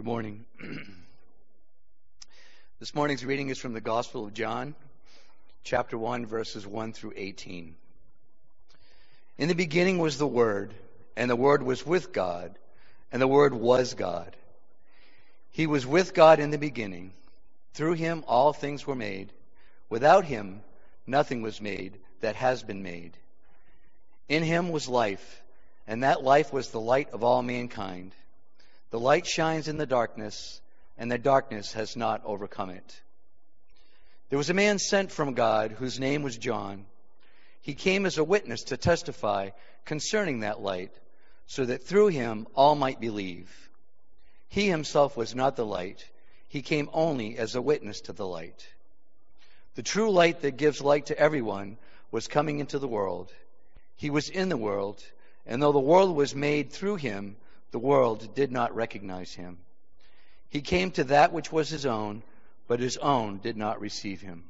Good morning. This morning's reading is from the Gospel of John, chapter 1, verses 1 through 18. In the beginning was the Word, and the Word was with God, and the Word was God. He was with God in the beginning. Through him all things were made. Without him nothing was made that has been made. In him was life, and that life was the light of all mankind. The light shines in the darkness, and the darkness has not overcome it. There was a man sent from God whose name was John. He came as a witness to testify concerning that light, so that through him all might believe. He himself was not the light. He came only as a witness to the light. The true light that gives light to everyone was coming into the world. He was in the world, and though the world was made through him, the world did not recognize him. He came to that which was his own, but his own did not receive him.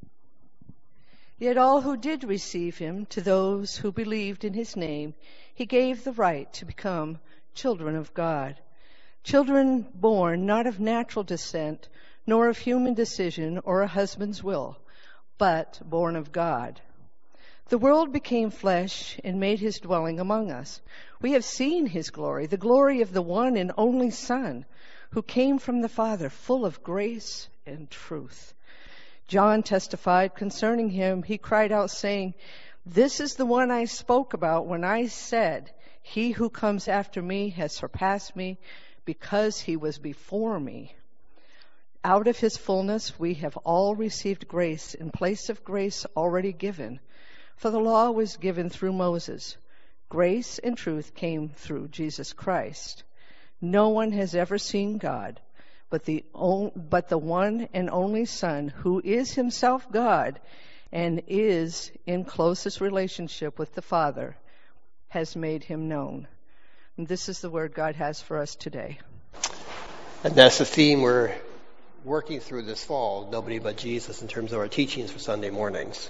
Yet all who did receive him, to those who believed in his name, he gave the right to become children of God. Children born not of natural descent, nor of human decision or a husband's will, but born of God. The world became flesh and made his dwelling among us. We have seen his glory, the glory of the one and only Son, who came from the Father, full of grace and truth. John testified concerning him. He cried out, saying, "This is the one I spoke about when I said, 'He who comes after me has surpassed me, because he was before me.' Out of his fullness we have all received grace in place of grace already given. For the law was given through Moses. Grace and truth came through Jesus Christ. No one has ever seen God, but the one and only Son, who is himself God and is in closest relationship with the Father, has made him known." And this is the word God has for us today. And that's the theme we're working through this fall, nobody but Jesus, in terms of our teachings for Sunday mornings.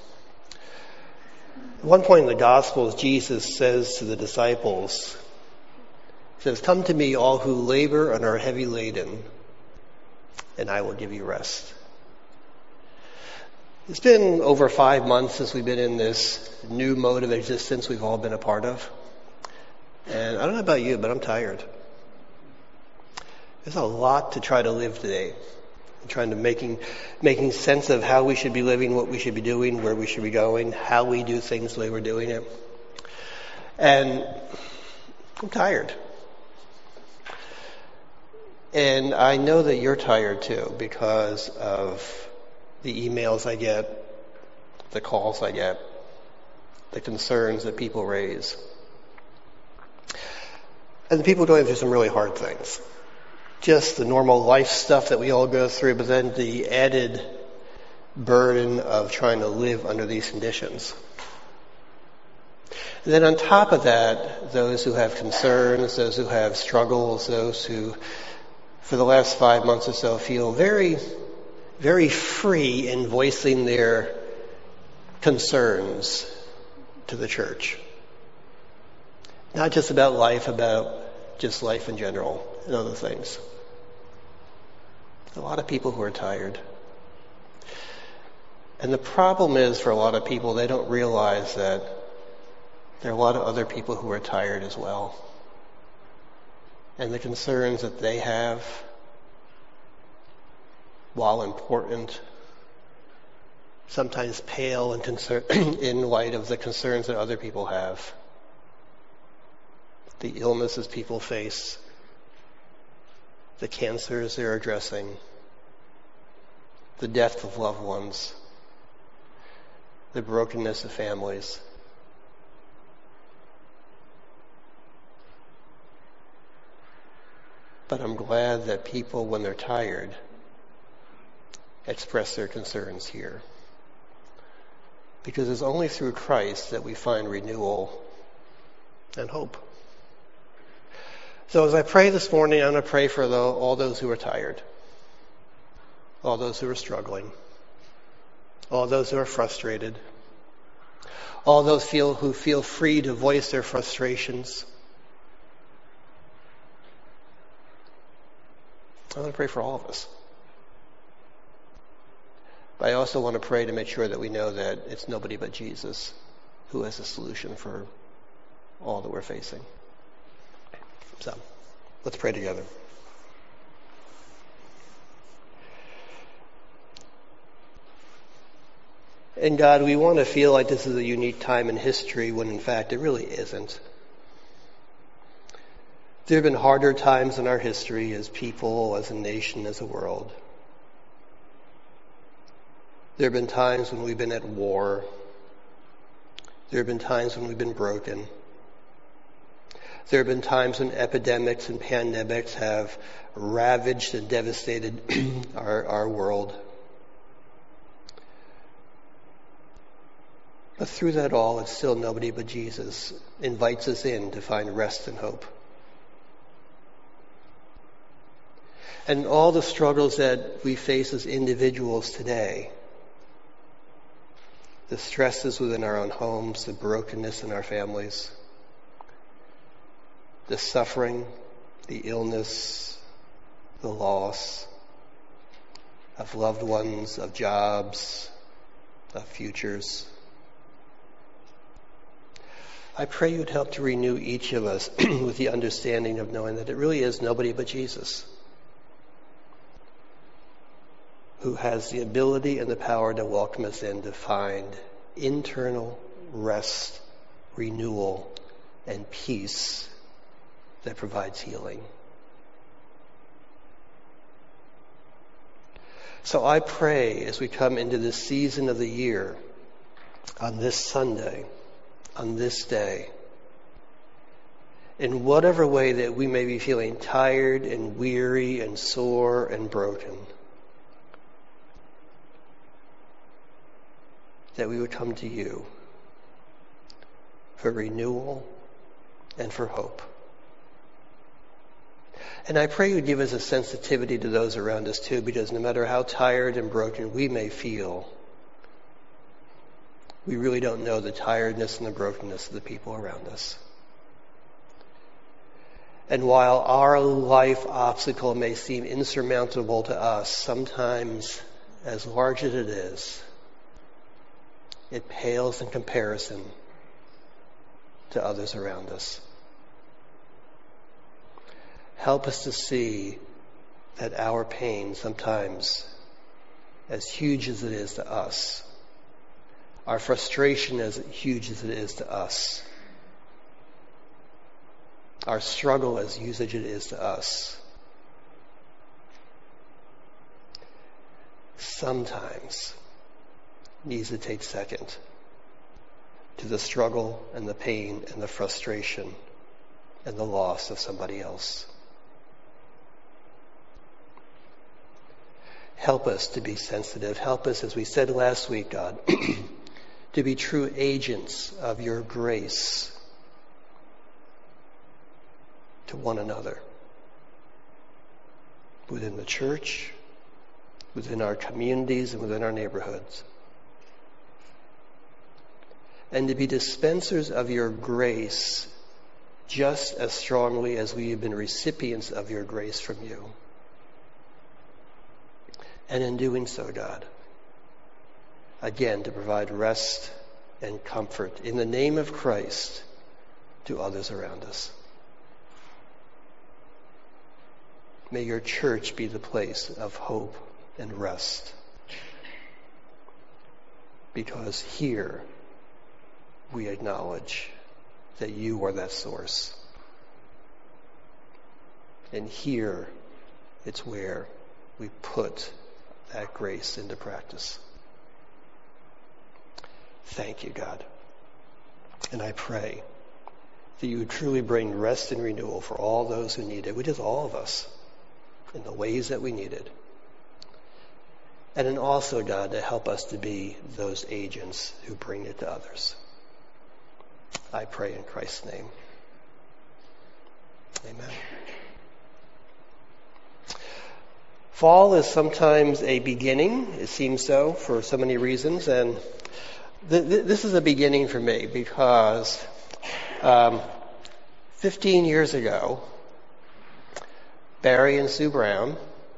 At one point in the Gospels, Jesus says to the disciples, he says, "Come to me, all who labor and are heavy laden, and I will give you rest." It's been over 5 months since we've been in this new mode of existence we've all been a part of. And I don't know about you, but I'm tired. There's a lot to try to live today. I'm trying to making sense of how we should be living, what we should be doing, where we should be going, how we do things the way we're doing it. And I'm tired. And I know that you're tired too, because of the emails I get, the calls I get, the concerns that people raise. And the people going through some really hard things. Just the normal life stuff that we all go through, but then the added burden of trying to live under these conditions. And then on top of that, those who have concerns, those who have struggles, those who, for the last 5 months or so, feel very, very free in voicing their concerns to the church. Not just about life, about just life in general and other things. A lot of people who are tired. And the problem is, for a lot of people, they don't realize that there are a lot of other people who are tired as well. And the concerns that they have, while important, sometimes pale in light of the concerns that other people have. The illnesses people face, the cancers they're addressing, the death of loved ones, the brokenness of families. But I'm glad that people, when they're tired, express their concerns here. Because it's only through Christ that we find renewal and hope. So as I pray this morning, I'm going to pray for all those who are tired, all those who are struggling, all those who are frustrated, all those who feel free to voice their frustrations, I want to pray for all of us. But I also want to pray to make sure that we know that it's nobody but Jesus who has a solution for all that we're facing. So, let's pray together. And God, we want to feel like this is a unique time in history when in fact it really isn't. There have been harder times in our history as people, as a nation, as a world. There have been times when we've been at war. There have been times when we've been broken. There have been times when epidemics and pandemics have ravaged and devastated our world. But through that all, it's still nobody but Jesus invites us in to find rest and hope. And all the struggles that we face as individuals today, the stresses within our own homes, the brokenness in our families, the suffering, the illness, the loss of loved ones, of jobs, of futures. I pray you'd help to renew each of us with the understanding of knowing that it really is nobody but Jesus who has the ability and the power to welcome us in to find internal rest, renewal, and peace that provides healing. So I pray as we come into this season of the year, on this Sunday, on this day, in whatever way that we may be feeling tired and weary and sore and broken, that we would come to you for renewal and for hope. And I pray you would give us a sensitivity to those around us too, because no matter how tired and broken we may feel, we really don't know the tiredness and the brokenness of the people around us. And while our life obstacle may seem insurmountable to us, sometimes as large as it is, it pales in comparison to others around us. Help us to see that our pain, sometimes as huge as it is to us, our frustration as huge as it is to us, our struggle as huge as it is to us, sometimes needs to take second to the struggle and the pain and the frustration and the loss of somebody else. Help us to be sensitive. Help us, as we said last week, God, to be true agents of your grace to one another, within the church, within our communities, and within our neighborhoods. And to be dispensers of your grace just as strongly as we have been recipients of your grace from you. And in doing so, God, again, to provide rest and comfort in the name of Christ to others around us. May your church be the place of hope and rest, because here we acknowledge that you are that source. And here it's where we put that grace into practice. Thank you, God. And I pray that you would truly bring rest and renewal for all those who need it, which is all of us, in the ways that we need it. And then also, God, to help us to be those agents who bring it to others. I pray in Christ's name. Amen. Fall is sometimes a beginning. It seems so for so many reasons. And this is a beginning for me because 15 years ago, Barry and Sue Brown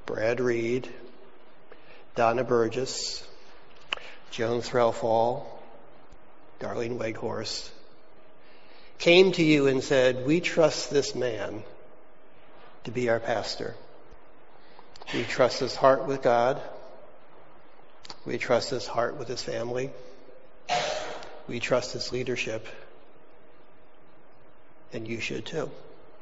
Brad Reed, Donna Burgess, Joan Threlfall, Darlene Weghorst, came to you and said, we trust this man to be our pastor. We trust his heart with God. We trust his heart with his family. We trust his leadership. And you should too.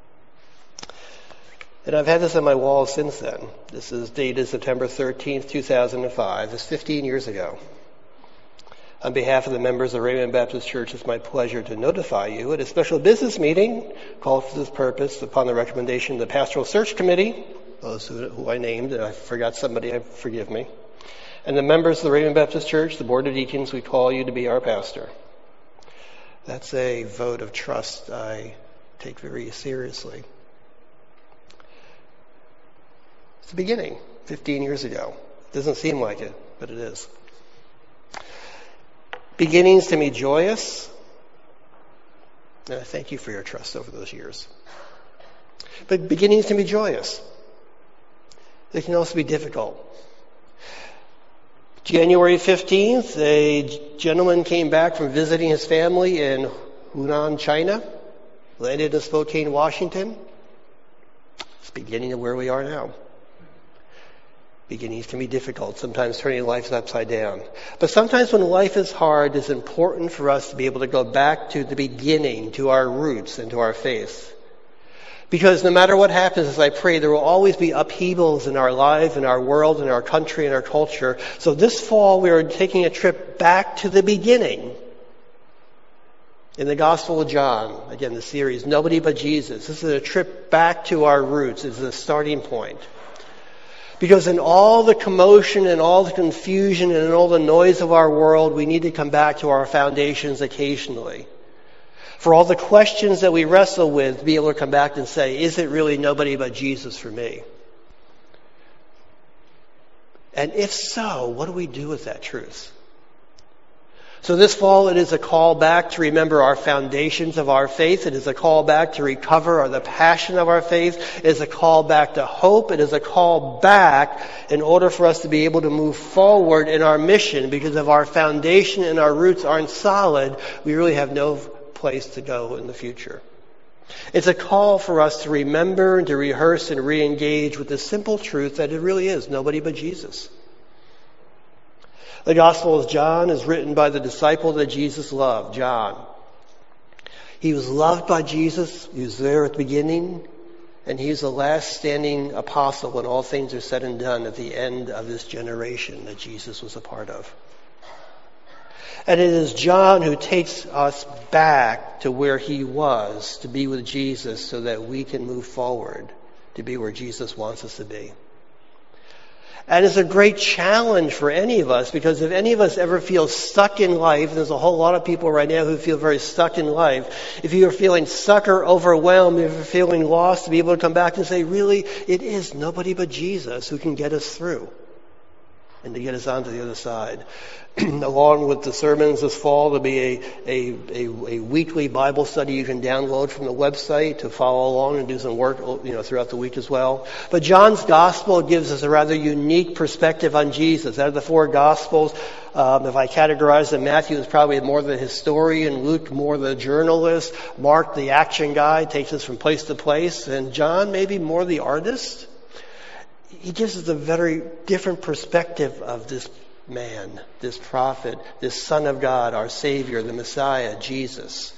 And I've had this on my wall since then. This is dated September 13th, 2005. It's 15 years ago. On behalf of the members of Raymond Baptist Church, it's my pleasure to notify you at a special business meeting called for this purpose upon the recommendation of the Pastoral Search Committee, those who I named, and I forgot somebody, forgive me, and the members of the Raymond Baptist Church, the Board of Deacons, we call you to be our pastor. That's a vote of trust I take very seriously. It's the beginning, 15 years ago. It doesn't seem like it, but it is. Beginnings can be joyous, and I thank you for your trust over those years. But beginnings can be joyous. They can also be difficult. January 15th, a gentleman came back from visiting his family in Hunan, China, landed in Spokane, Washington. It's the beginning of where we are now. Beginnings can be difficult, sometimes turning life upside down. But sometimes when life is hard, it's important for us to be able to go back to the beginning, to our roots and to our faith. Because no matter what happens, as I pray, there will always be upheavals in our life, in our world, in our country, in our culture. So this fall, we are taking a trip back to the beginning. In the Gospel of John, again, the series, Nobody But Jesus. This is a trip back to our roots. It's a starting point. Because in all the commotion and all the confusion and in all the noise of our world, we need to come back to our foundations occasionally. For all the questions that we wrestle with, to be able to come back and say, is it really nobody but Jesus for me? And if so, what do we do with that truth? So this fall, it is a call back to remember our foundations of our faith. It is a call back to recover the passion of our faith. It is a call back to hope. It is a call back in order for us to be able to move forward in our mission, because if our foundation and our roots aren't solid, we really have no place to go in the future. It's a call for us to remember and to rehearse and re-engage with the simple truth that it really is nobody but Jesus. The Gospel of John is written by the disciple that Jesus loved, John. He was loved by Jesus. He was there at the beginning. And he's the last standing apostle when all things are said and done at the end of this generation that Jesus was a part of. And it is John who takes us back to where he was, to be with Jesus, so that we can move forward to be where Jesus wants us to be. And it's a great challenge for any of us, because if any of us ever feel stuck in life, and there's a whole lot of people right now who feel very stuck in life, if you're feeling stuck or overwhelmed, if you're feeling lost, to be able to come back and say, really, it is nobody but Jesus who can get us through and to get us onto the other side. Along with the sermons this fall, there'll be a weekly Bible study you can download from the website to follow along and do some work, throughout the week as well. But John's Gospel gives us a rather unique perspective on Jesus. Out of the four Gospels, if I categorize them, Matthew is probably more the historian, Luke more the journalist, Mark the action guy, takes us from place to place, and John maybe more the artist. He gives us a very different perspective of this man, this prophet, this Son of God, our Savior, the Messiah, Jesus.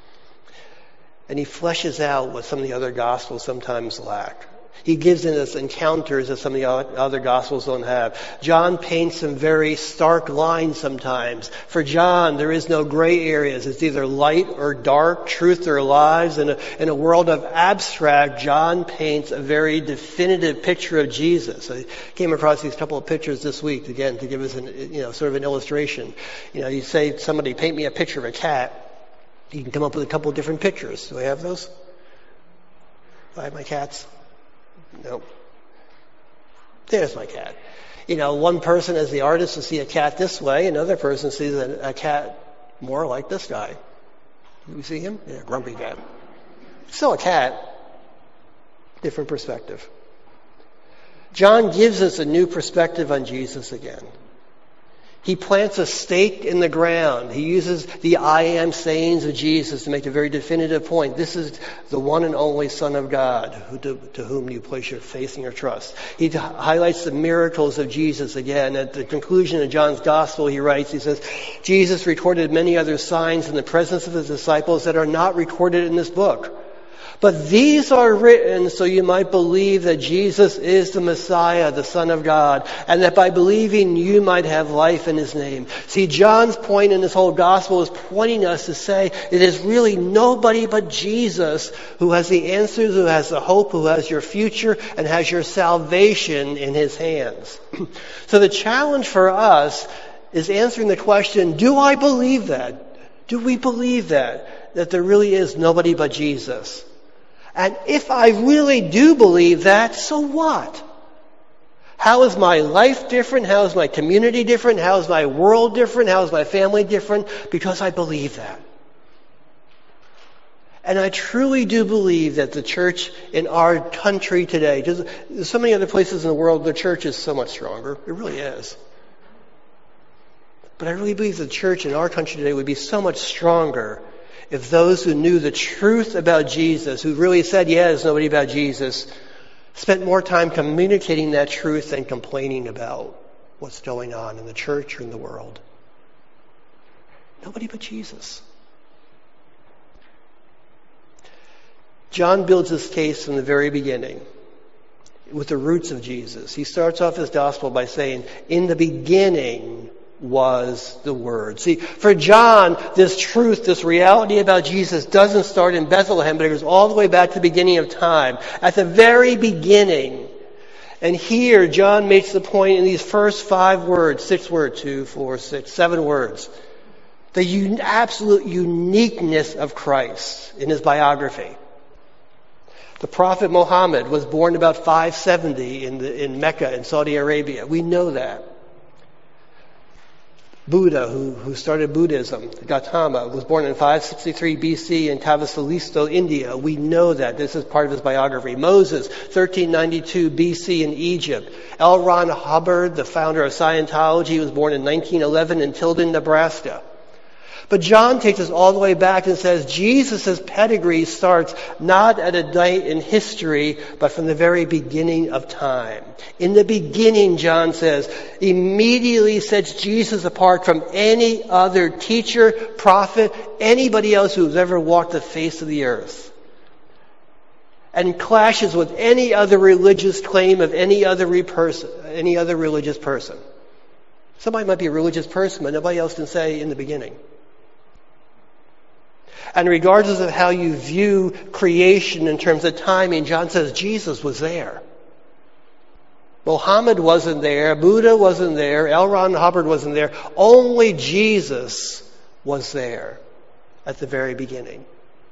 And he fleshes out what some of the other Gospels sometimes lack. He gives us encounters that some of the other Gospels don't have. John paints some very stark lines sometimes. For John, there is no gray areas. It's either light or dark, truth or lies. In a world of abstract, John paints a very definitive picture of Jesus. I came across these couple of pictures this week, again, to give us sort of an illustration. You say, somebody paint me a picture of a cat. You can come up with a couple of different pictures. Do I have those? Do I have my cats? Nope. There's my cat. One person as the artist will see a cat this way, another person sees a cat more like this guy. Do you see him? Yeah, grumpy cat. Still a cat. Different perspective. John gives us a new perspective on Jesus again. He plants a stake in the ground. He uses the I am sayings of Jesus to make a very definitive point. This is the one and only Son of God to whom you place your faith and your trust. He highlights the miracles of Jesus again. At the conclusion of John's Gospel, he writes, he says, Jesus recorded many other signs in the presence of his disciples that are not recorded in this book. But these are written so you might believe that Jesus is the Messiah, the Son of God, and that by believing you might have life in his name. See, John's point in this whole gospel is pointing us to say it is really nobody but Jesus who has the answers, who has the hope, who has your future, and has your salvation in his hands. So the challenge for us is answering the question, do I believe that? Do we believe that? That there really is nobody but Jesus? And if I really do believe that, so what? How is my life different? How is my community different? How is my world different? How is my family different? Because I believe that. And I truly do believe that the church in our country today, there's so many other places in the world, the church is so much stronger. It really is. But I really believe the church in our country today would be so much stronger if those who knew the truth about Jesus, who really said, yeah, there's nobody about Jesus, spent more time communicating that truth than complaining about what's going on in the church or in the world. Nobody but Jesus. John builds his case from the very beginning with the roots of Jesus. He starts off his gospel by saying, in the beginning was the Word. See, for John, this truth, this reality about Jesus doesn't start in Bethlehem, but it goes all the way back to the beginning of time. At the very beginning. And here, John makes the point in these first 5 words, 6 words, 2, 4, 6, 7 words, the absolute uniqueness of Christ in his biography. The Prophet Muhammad was born about 570 in Mecca in Saudi Arabia. We know that. Buddha, who started Buddhism, Gautama, was born in 563 BC in Tavasilisto, India. We know that. This is part of his biography. Moses, 1392 BC in Egypt. L. Ron Hubbard, the founder of Scientology, was born in 1911 in Tilden, Nebraska. But John takes us all the way back and says Jesus' pedigree starts not at a date in history, but from the very beginning of time. In the beginning, John says, immediately sets Jesus apart from any other teacher, prophet, anybody else who's ever walked the face of the earth. And clashes with any other religious claim of any other religious person. Somebody might be a religious person, but nobody else can say in the beginning. And regardless of how you view creation in terms of timing, John says Jesus was there. Muhammad wasn't there. Buddha wasn't there. L. Ron Hubbard wasn't there. Only Jesus was there at the very beginning.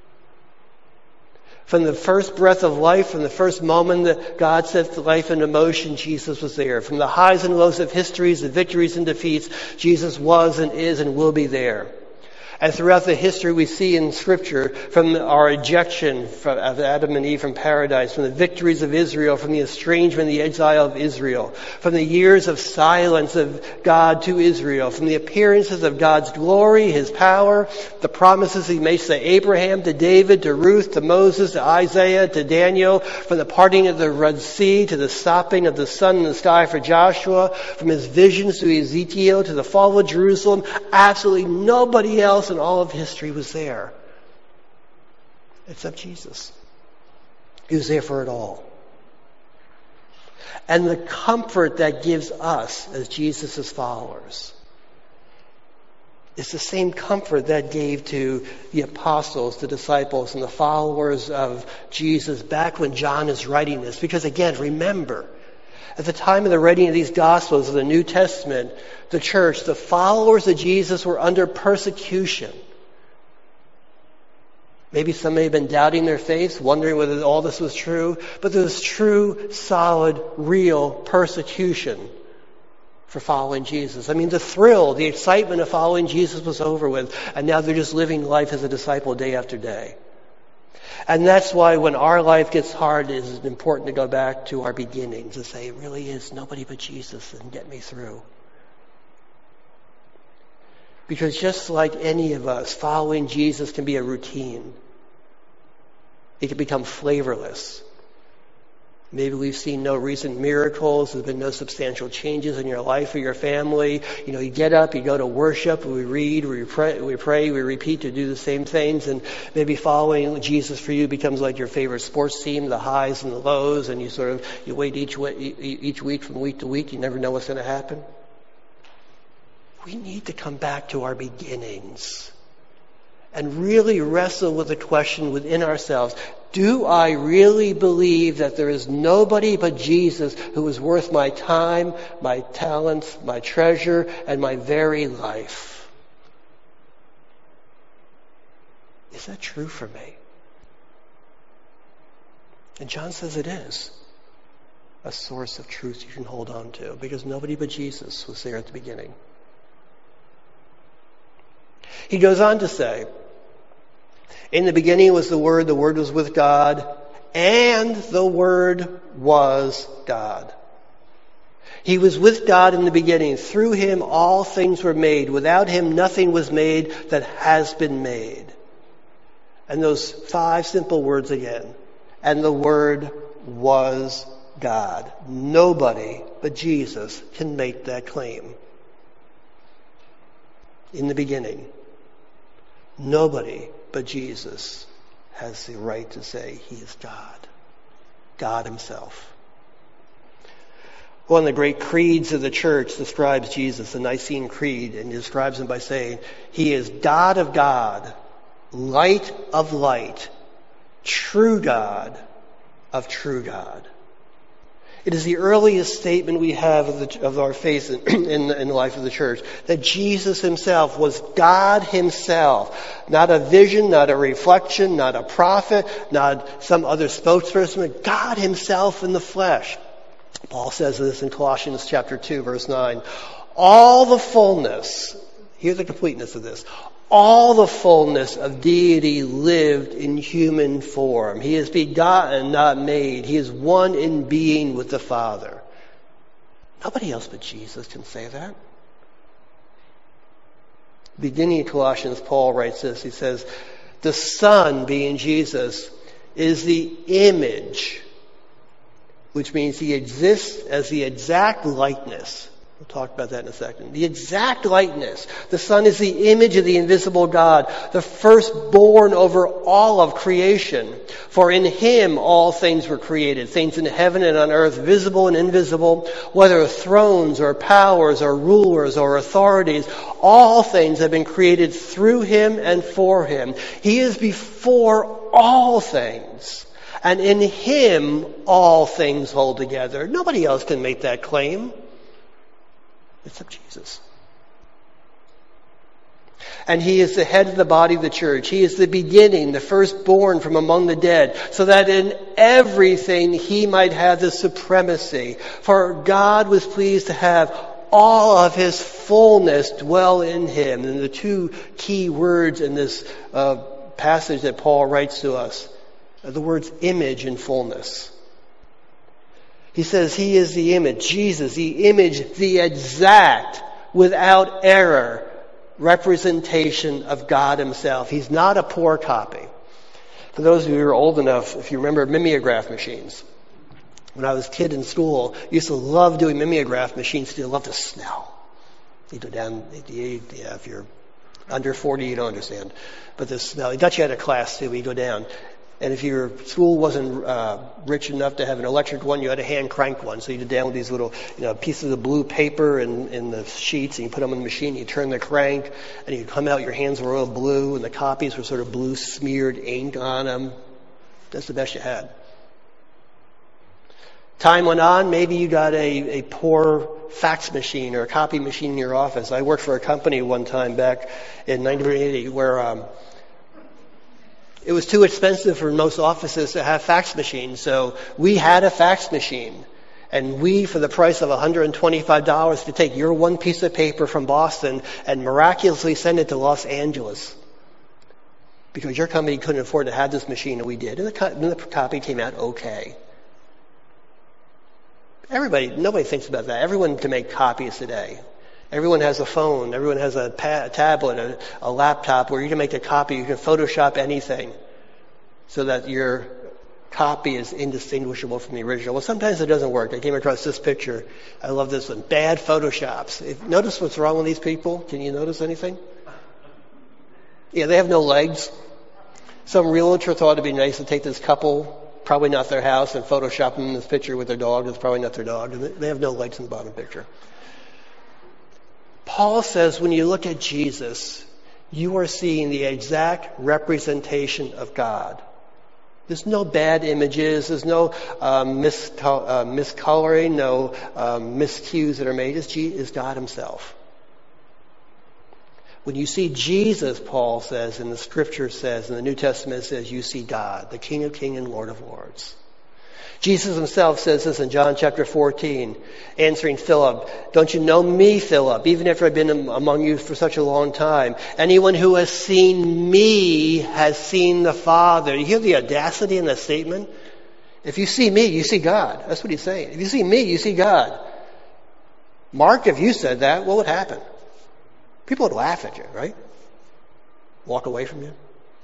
From the first breath of life, from the first moment that God set life into motion, Jesus was there. From the highs and lows of histories, the victories and defeats, Jesus was and is and will be there. And throughout the history we see in Scripture, from our ejection of Adam and Eve from paradise, from the victories of Israel, from the estrangement, the exile of Israel, from the years of silence of God to Israel, from the appearances of God's glory, His power, the promises He makes to Abraham, to David, to Ruth, to Moses, to Isaiah, to Daniel, from the parting of the Red Sea to the stopping of the sun in the sky for Joshua, from His visions to Ezekiel, to the fall of Jerusalem, absolutely nobody else in all of history was there except Jesus. He was there for it all. And the comfort that gives us as Jesus' followers is the same comfort that gave to the apostles, the disciples, and the followers of Jesus back when John is writing this. Because again, remember, at the time of the writing of these Gospels of the New Testament, the church, the followers of Jesus were under persecution. Maybe some may have been doubting their faith, wondering whether all this was true, but there was true, solid, real persecution for following Jesus. I mean, the thrill, the excitement of following Jesus was over with, and now they're just living life as a disciple day after day. And that's why when our life gets hard, it is important to go back to our beginnings and say, it really is nobody but Jesus and get me through. Because just like any of us, following Jesus can be a routine. It can become flavorless. Maybe we've seen no recent miracles. There's been no substantial changes in your life or your family. You get up, you go to worship, we read, we pray, we repeat to do the same things. And maybe following Jesus for you becomes like your favorite sports team, the highs and the lows. And you wait each week from week to week. You never know what's going to happen. We need to come back to our beginnings and really wrestle with the question within ourselves. Do I really believe that there is nobody but Jesus who is worth my time, my talents, my treasure, and my very life? Is that true for me? And John says it is a source of truth you can hold on to, because nobody but Jesus was there at the beginning. He goes on to say, in the beginning was the Word was with God, and the Word was God. He was with God in the beginning. Through Him all things were made. Without Him nothing was made that has been made. And those 5 simple words again. And the Word was God. Nobody but Jesus can make that claim. In the beginning, nobody but Jesus has the right to say He is God. God Himself. One of the great creeds of the church describes Jesus, the Nicene Creed, and describes Him by saying, He is God of God, light of light, true God of true God. It is the earliest statement we have of our faith in the life of the church, that Jesus Himself was God Himself. Not a vision, not a reflection, not a prophet, not some other spokesperson, but God Himself in the flesh. Paul says this in Colossians chapter 2, verse 9. All the fullness, here's the completeness of this, all the fullness of deity lived in human form. He is begotten, not made. He is one in being with the Father. Nobody else but Jesus can say that. Beginning of Colossians, Paul writes this. He says, the Son, being Jesus, is the image, which means He exists as the exact likeness. We'll talk about that in a second. The exact likeness. The Son is the image of the invisible God, the firstborn over all of creation. For in Him all things were created, things in heaven and on earth, visible and invisible, whether thrones or powers or rulers or authorities. All things have been created through Him and for Him. He is before all things. And in Him all things hold together. Nobody else can make that claim except Jesus. And He is the head of the body of the church. He is the beginning, the firstborn from among the dead, so that in everything He might have the supremacy. For God was pleased to have all of His fullness dwell in Him. And the 2 key words in this passage that Paul writes to us are the words image and fullness. He says He is the image, Jesus, the image, the exact, without error, representation of God Himself. He's not a poor copy. For those of you who are old enough, if you remember mimeograph machines. When I was a kid in school, I used to love doing mimeograph machines. You love the smell. You go down, if you're under 40, you don't understand. But the smell, it got you out of class too, you go down. And if your school wasn't rich enough to have an electric one, you had a hand crank one. So you did down with these little pieces of blue paper and the sheets, and you put them in the machine, you turn the crank, and you come out, your hands were all blue, and the copies were sort of blue smeared ink on them. That's the best you had. Time went on, maybe you got a poor fax machine or a copy machine in your office. I worked for a company one time back in 1980 where it was too expensive for most offices to have fax machines, so we had a fax machine. And we, for the price of $125, could take your one piece of paper from Boston and miraculously send it to Los Angeles. because your company couldn't afford to have this machine and we did, and the copy came out okay. Nobody thinks about that. Everyone can make copies today. Everyone has a phone. Everyone has a tablet, a laptop where you can make a copy. You can Photoshop anything so that your copy is indistinguishable from the original. Well, sometimes it doesn't work. I came across this picture. I love this one. Bad Photoshops. Notice what's wrong with these people? Can you notice anything? Yeah, they have no legs. Some realtor thought it'd be nice to take this couple, probably not their house, and Photoshop them in this picture with their dog. It's probably not their dog. And they have no legs in the bottom picture. Paul says when you look at Jesus, you are seeing the exact representation of God. There's no bad images. There's no miscoloring, no miscues that are made. It's God himself. When you see Jesus, Paul says, and the Scripture says, and the New Testament says, you see God, the King of Kings and Lord of Lords. Jesus himself says this in John chapter 14, answering Philip, don't you know me, Philip, even after I've been among you for such a long time? Anyone who has seen me has seen the Father. You hear the audacity in that statement? If you see me, you see God. That's what he's saying. If you see me, you see God. Mark, if you said that, what would happen? People would laugh at you, right? Walk away from you.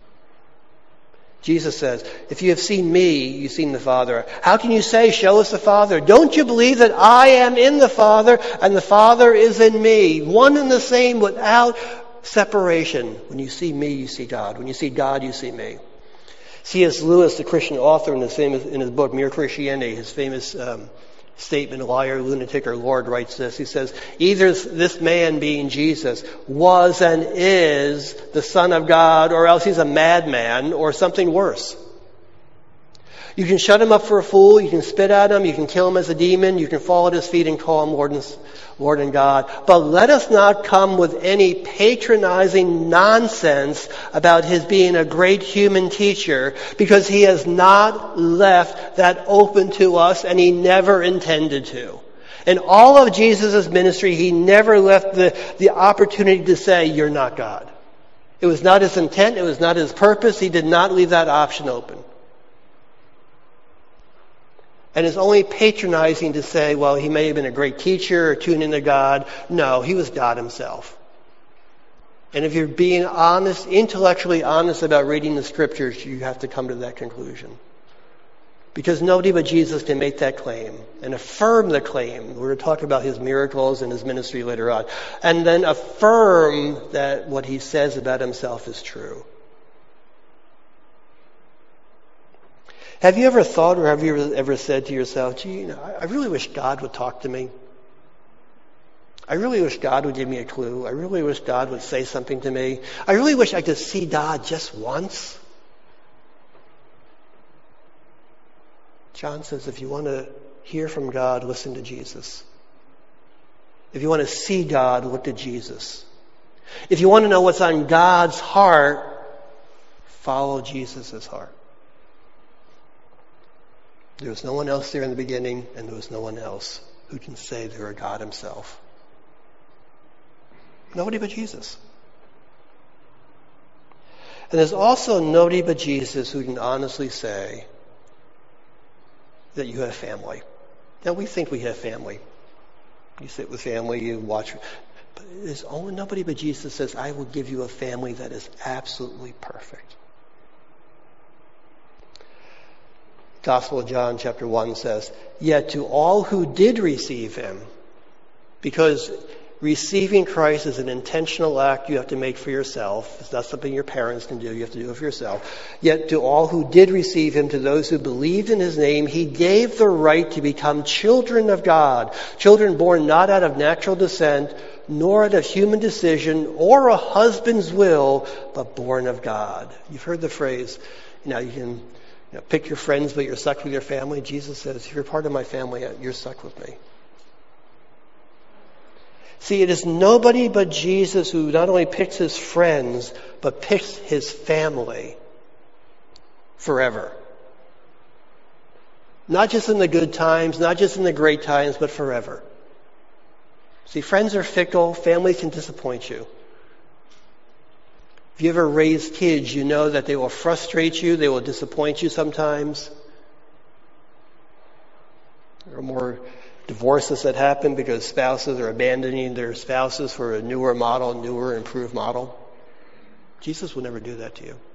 Jesus says, if you have seen me, you've seen the Father. How can you say, show us the Father? Don't you believe that I am in the Father and the Father is in me? One and the same without separation. When you see me, you see God. When you see God, you see me. C.S. Lewis, the Christian author, in his book, Mere Christianity, his famous statement, liar, lunatic, or Lord, writes this. He says, either this man, being Jesus, was and is the Son of God, or else he's a madman, or something worse. You can shut him up for a fool, you can spit at him, you can kill him as a demon, you can fall at his feet and call him Lord and God. But let us not come with any patronizing nonsense about his being a great human teacher, because he has not left that open to us, and he never intended to. In all of Jesus' ministry, he never left the opportunity to say, you're not God. It was not his intent, it was not his purpose, he did not leave that option open. And it's only patronizing to say, well, he may have been a great teacher or tuned into God. No, he was God himself. And if you're being honest, intellectually honest about reading the Scriptures, you have to come to that conclusion. Because nobody but Jesus can make that claim and affirm the claim. We're going to talk about his miracles and his ministry later on. And then affirm that what he says about himself is true. Have you ever thought, or have you ever said to yourself, gee, I really wish God would talk to me. I really wish God would give me a clue. I really wish God would say something to me. I really wish I could see God just once. John says, if you want to hear from God, listen to Jesus. If you want to see God, look to Jesus. If you want to know what's on God's heart, follow Jesus' heart. There was no one else there in the beginning, and there was no one else who can say they were God himself. Nobody but Jesus. And there's also nobody but Jesus who can honestly say that you have family. Now, we think we have family. You sit with family, you watch. But there's only nobody but Jesus says, I will give you a family that is absolutely perfect. Gospel of John chapter 1 says, yet to all who did receive him, because receiving Christ is an intentional act you have to make for yourself. It's not something your parents can do. You have to do it for yourself. Yet to all who did receive him, to those who believed in his name, he gave the right to become children of God. Children born not out of natural descent, nor out of human decision, or a husband's will, but born of God. You've heard the phrase, you can pick your friends, but you're stuck with your family. Jesus says, if you're part of my family, you're stuck with me. See, it is nobody but Jesus who not only picks his friends, but picks his family forever. Not just in the good times, not just in the great times, but forever. See, friends are fickle. Family can disappoint you. If you ever raised kids, you know that they will frustrate you, they will disappoint you sometimes. There are more divorces that happen because spouses are abandoning their spouses for a newer model, newer, improved model. Jesus will never do that to you.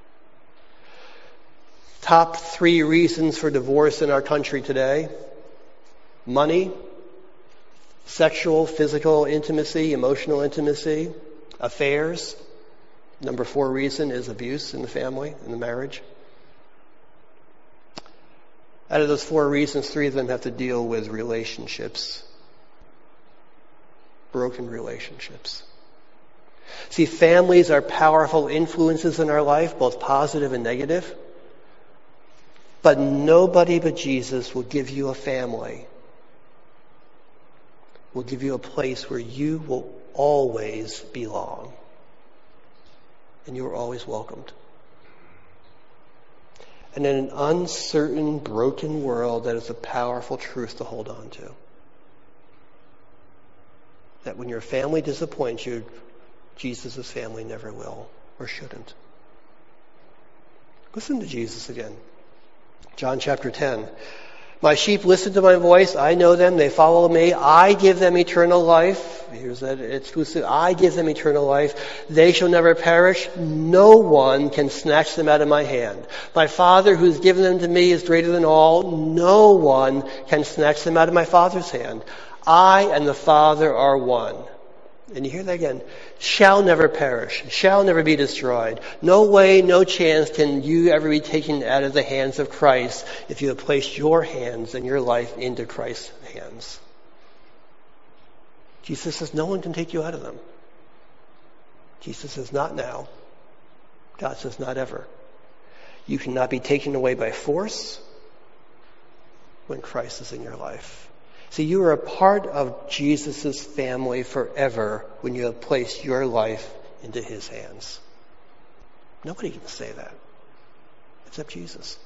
Top 3 reasons for divorce in our country today: money, sexual, physical intimacy, emotional intimacy, affairs. Number 4 reason is abuse in the family, in the marriage. Out of those 4 reasons, 3 of them have to deal with relationships. Broken relationships. See, families are powerful influences in our life, both positive and negative. But nobody but Jesus will give you a family, will give you a place where you will always belong. And you are always welcomed. And in an uncertain, broken world, that is a powerful truth to hold on to. That when your family disappoints you, Jesus' family never will or shouldn't. Listen to Jesus again. John chapter 10. My sheep listen to my voice. I know them. They follow me. I give them eternal life. Here's that exclusive. I give them eternal life. They shall never perish. No one can snatch them out of my hand. My Father who's given them to me is greater than all. No one can snatch them out of my Father's hand. I and the Father are one. And you hear that again. Shall never perish. Shall never be destroyed. No way, no chance can you ever be taken out of the hands of Christ if you have placed your hands and your life into Christ's hands. Jesus says no one can take you out of them. Jesus says not now. God says not ever. You cannot be taken away by force when Christ is in your life. See, you are a part of Jesus' family forever when you have placed your life into his hands. Nobody can say that except Jesus.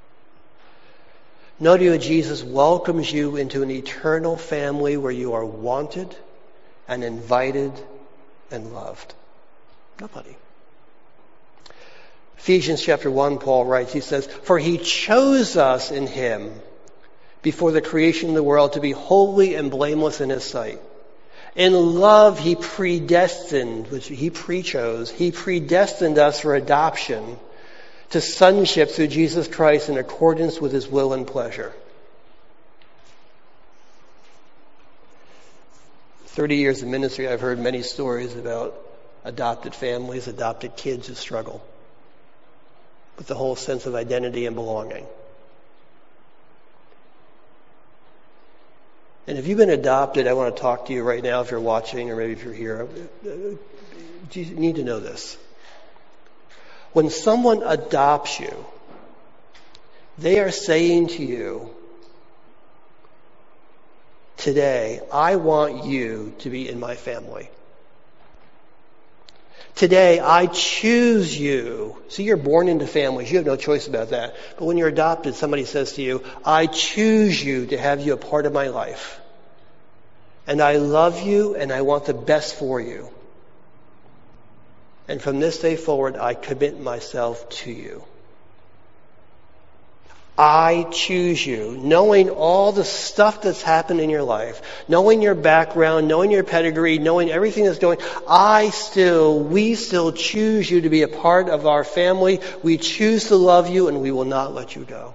Notice that Jesus welcomes you into an eternal family where you are wanted and invited and loved. Nobody. Ephesians chapter 1, Paul writes, he says, for he chose us in him before the creation of the world to be holy and blameless in his sight. In love, he predestined, which he pre-chose, he predestined us for adoption to sonship through Jesus Christ in accordance with his will and pleasure. 30 years of ministry, I've heard many stories about adopted families, adopted kids who struggle with the whole sense of identity and belonging. And if you've been adopted, I want to talk to you right now if you're watching or maybe if you're here. You need to know this. When someone adopts you, they are saying to you, today, I want you to be in my family. Today, I choose you. See, you're born into families. You have no choice about that. But when you're adopted, somebody says to you, I choose you to have you a part of my life. And I love you and I want the best for you. And from this day forward, I commit myself to you. I choose you, knowing all the stuff that's happened in your life, knowing your background, knowing your pedigree, knowing everything that's going, we still choose you to be a part of our family. We choose to love you and we will not let you go.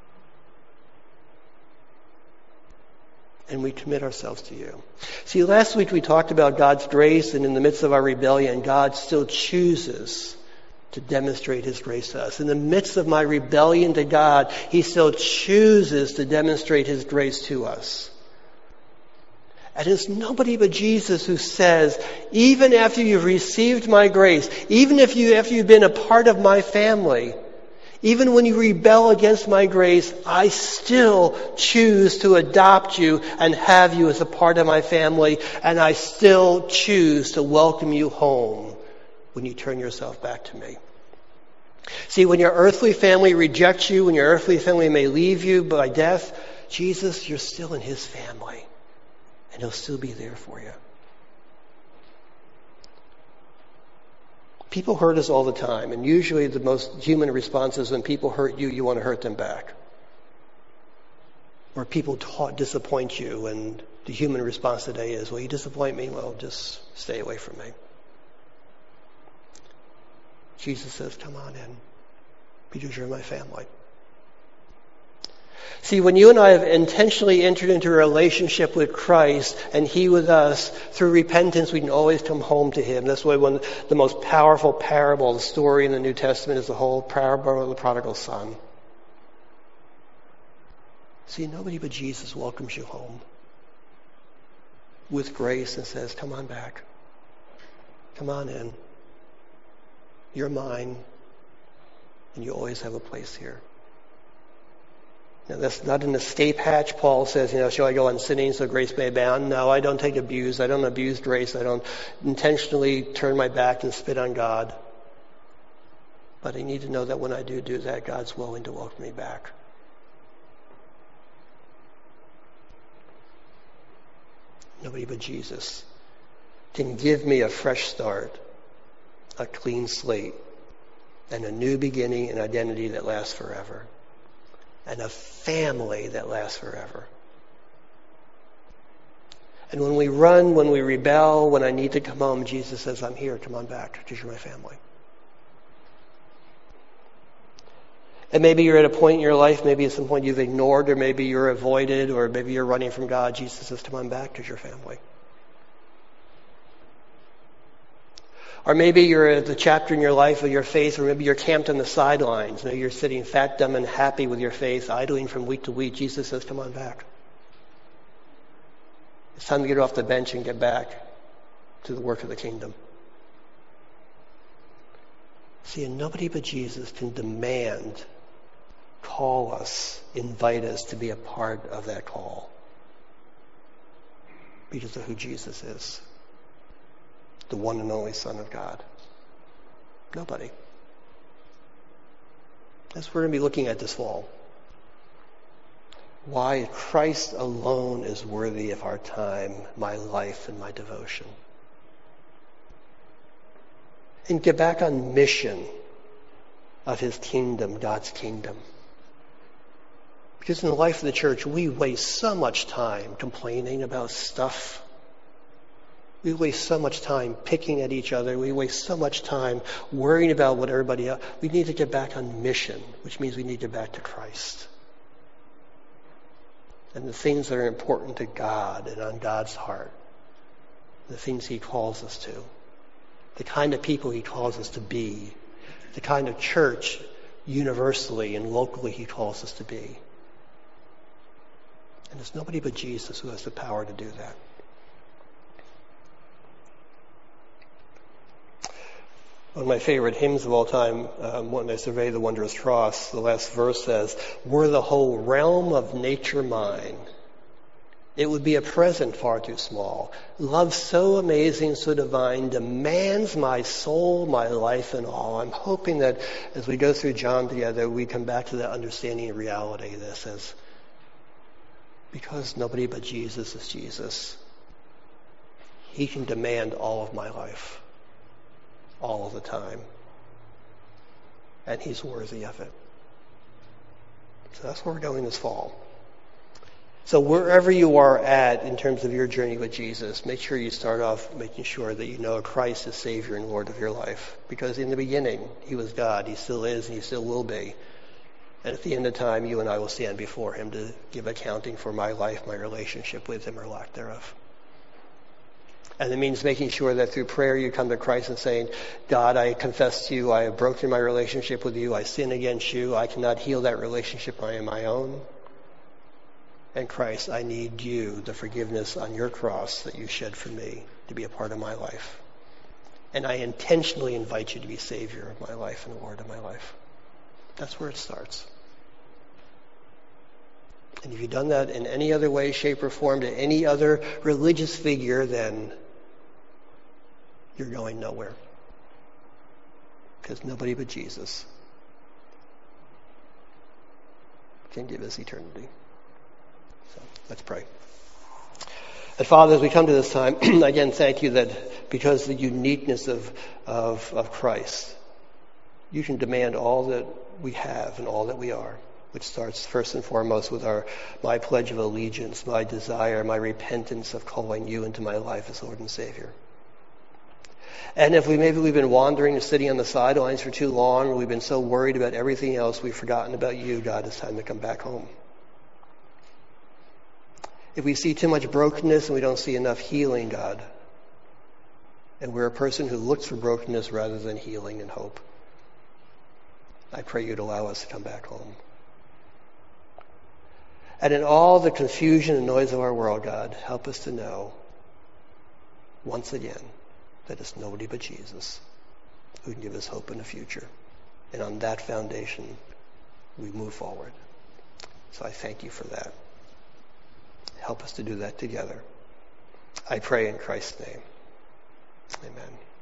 And we commit ourselves to you. See, last week we talked about God's grace, and in the midst of our rebellion, God still chooses to demonstrate his grace to us. In the midst of my rebellion to God, he still chooses to demonstrate his grace to us. And it's nobody but Jesus who says, even after you've received my grace, even after you've been a part of my family, even when you rebel against my grace, I still choose to adopt you and have you as a part of my family, and I still choose to welcome you home when you turn yourself back to me. See, when your earthly family rejects you, when your earthly family may leave you by death, Jesus, you're still in his family, and he'll still be there for you. People hurt us all the time, and usually the most human response is when people hurt you, you want to hurt them back. Or people disappoint you, and the human response today is, well, you disappoint me, well, just stay away from me. Jesus says, come on in, because you're my family. See, when you and I have intentionally entered into a relationship with Christ and He with us, through repentance we can always come home to Him. That's why one of the most powerful parable, the story in the New Testament, is the whole parable of the prodigal son. See, nobody but Jesus welcomes you home with grace and says, come on back. Come on in. You're mine, and you always have a place here. Now, that's not an escape hatch. Paul says, shall I go on sinning so grace may abound? No, I don't take abuse. I don't abuse grace. I don't intentionally turn my back and spit on God. But I need to know that when I do that, God's willing to welcome me back. Nobody but Jesus can give me a fresh start, a clean slate, and a new beginning and identity that lasts forever. And a family that lasts forever. And when we run, when we rebel, when I need to come home, Jesus says, I'm here, come on back, because you're my family. And maybe you're at a point in your life, maybe at some point you've ignored, or maybe you're avoided, or maybe you're running from God. Jesus says, come on back, because you're family. Or maybe you're at the chapter in your life of your faith, or maybe you're camped on the sidelines. Maybe you're sitting fat, dumb, and happy with your faith, idling from week to week. Jesus says, come on back. It's time to get off the bench and get back to the work of the kingdom. See, and nobody but Jesus can demand, call us, invite us to be a part of that call. Because of who Jesus is. The one and only Son of God. Nobody. That's what we're going to be looking at this fall. Why Christ alone is worthy of our time, my life, and my devotion. And get back on mission of His kingdom, God's kingdom. Because in the life of the church, we waste so much time complaining about stuff. We waste so much time picking at each other. We waste so much time worrying about what everybody else. We need to get back on mission, which means we need to get back to Christ. And the things that are important to God and on God's heart. The things He calls us to. The kind of people He calls us to be. The kind of church universally and locally He calls us to be. And there's nobody but Jesus who has the power to do that. One of my favorite hymns of all time, when I survey the wondrous cross, the last verse says, were the whole realm of nature mine, it would be a present far too small. Love so amazing, so divine, demands my soul, my life, and all. I'm hoping that as we go through John together, we come back to that understanding and reality that says, because nobody but Jesus is Jesus, He can demand all of my life. All of the time. And He's worthy of it. So that's where we're going this fall. So wherever you are at in terms of your journey with Jesus, make sure you start off making sure that you know Christ as Savior and Lord of your life. Because in the beginning, He was God. He still is and He still will be. And at the end of time, you and I will stand before Him to give accounting for my life, my relationship with Him, or lack thereof. And it means making sure that through prayer you come to Christ and saying, God, I confess to you, I have broken my relationship with you, I sin against you, I cannot heal that relationship on my own. And Christ, I need you, the forgiveness on your cross that you shed for me, to be a part of my life. And I intentionally invite you to be Savior of my life and Lord of my life. That's where it starts. And if you've done that in any other way, shape, or form to any other religious figure, then you're going nowhere. Because nobody but Jesus can give us eternity. So let's pray. And Father, as we come to this time, again, thank you that because of the uniqueness of Christ, you can demand all that we have and all that we are, which starts first and foremost with my pledge of allegiance, my desire, my repentance of calling you into my life as Lord and Savior. And if maybe we've been wandering and sitting on the sidelines for too long, or we've been so worried about everything else, we've forgotten about you, God, it's time to come back home. If we see too much brokenness and we don't see enough healing, God, and we're a person who looks for brokenness rather than healing and hope, I pray you'd allow us to come back home. And in all the confusion and noise of our world, God, help us to know, once again, that it's nobody but Jesus who can give us hope in the future. And on that foundation, we move forward. So I thank you for that. Help us to do that together. I pray in Christ's name. Amen.